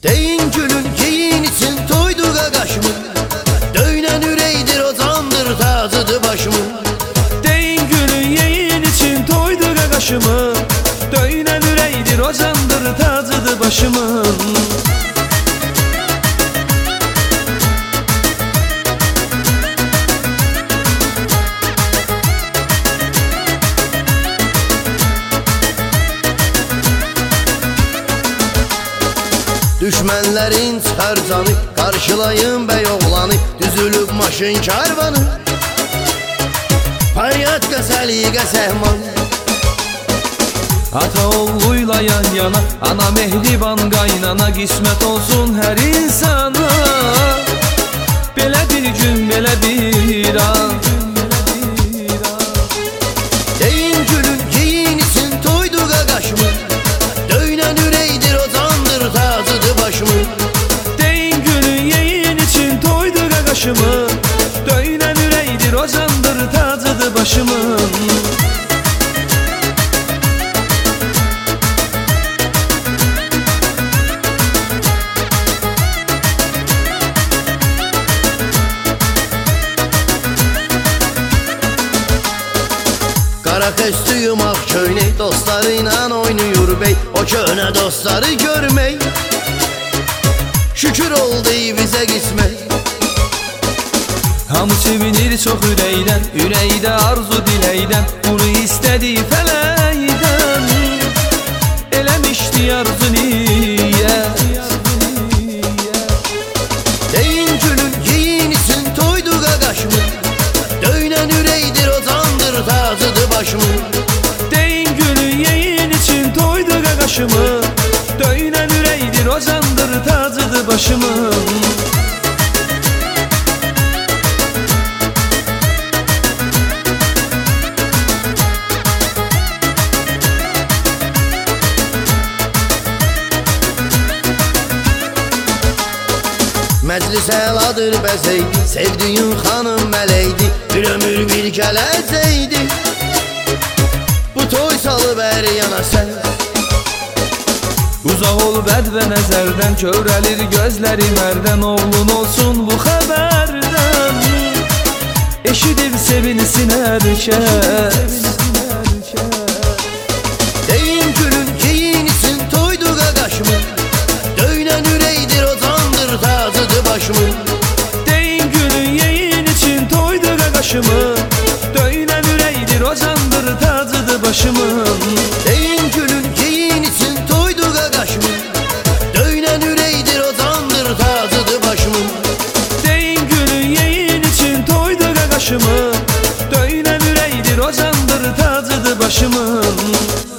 Deyin gülün giyin için toydu qaqaşımı. Döynen üreydir o candır tacıdır başımı. Deyin gülün yeyin için toydu qaqaşımı. Döynen üreydir o candır tacıdır başımın. Düşmənlərin çıxar canı, qarşılayın bəy oğlanı. Düzülüb maşın karvanı, Faryadqa səliqə səhman. Ata oğluyla yan yana, ana mehriban qaynana. Qismət olsun hər insana, belə bir gün, belə bir an. Deyin gülün giyin için toydu qaqaşımı. Döynen üreydir o candır tacıdır başımı. Deyin gülün yeyin için toydu qaqaşımı. Döynen üreydir o candır tacıdır başımın. Qara xəstüyüm ağ köynək, dostlarıyla oynayır bey. O köhnə dostları görmək şükür oldu bizə qismət. Hamı sevinir çox ürəkdən, ürəkdə arzu diləkdən. Bunu istədi fələkdən, eləmişdi arzu niyyət. Deyin gülün giyin için toydu qaqaşımı. Döynen üreydir o candır tacıdır başımı. Deyin gülün yeyin için toydu qaqaşımı. Döynen ürəkdir o candır tacıdır başımın. Məclis əladır bəzəydi, sevdiyin xanım mələkdi. Bir ömür bir gələcəkdi, bu toy salıb əri yana sən. Uzaq ol bəd və nəzərdən, körəlir gözlərim ərdən. Oğlun olsun bu xəbərdən, eşidib sevinsin hər kəs. Deyin gülün giyin için toydu qaqaşımı. Döynen üreydir o candır tacıdır başımı. Deyin gülün yeyin için toydu qaqaşımı. Döynen ürəkdir o candır tacıdır başımın. Deyin gülün giyin için toydu qaqaşımı. Döynen üreydir o candır tacıdır başımı. Deyin gülün yeyin için toydu qaqaşımı. Döynen ürəkdir o candır tacıdır başımın.